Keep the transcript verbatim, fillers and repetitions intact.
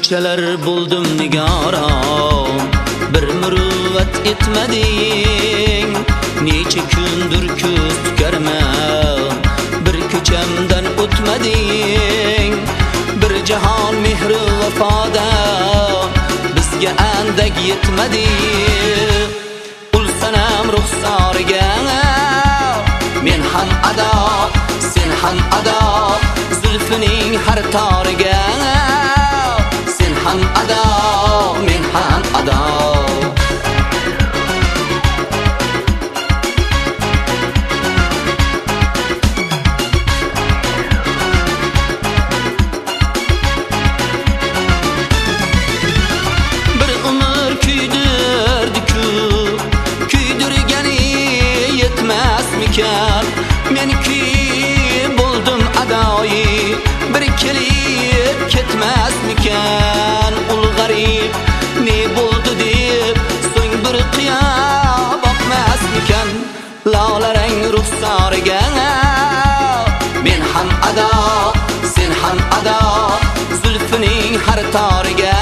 Nechalar buldum nigorom, bir muruvvat etmading. Necha kundir ko'z tukarman, bir ko'chamdan o'tmading. Bir jahon mehri vafodan bizga andak yetmadi. Ul sanam ruxsoriga men ham ado, sen ham ado. Zulfining har toriga sen ham ado, men ham ado. Bir umr kuydirdi-ku, kuydirgani yetmasmikan. Men ki buldum adoyi, bir kelib ketmasmikan. Ul g'arib ne bo'ldi deb so'ng bir qiya boqmasmikan. Lolarang ruxsoriga men ham ado, sen ham ado. Zulfining har toriga